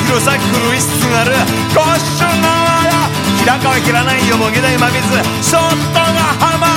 弘前古石津軽コッシュ川や平川平内よもぎ大真水ショットが浜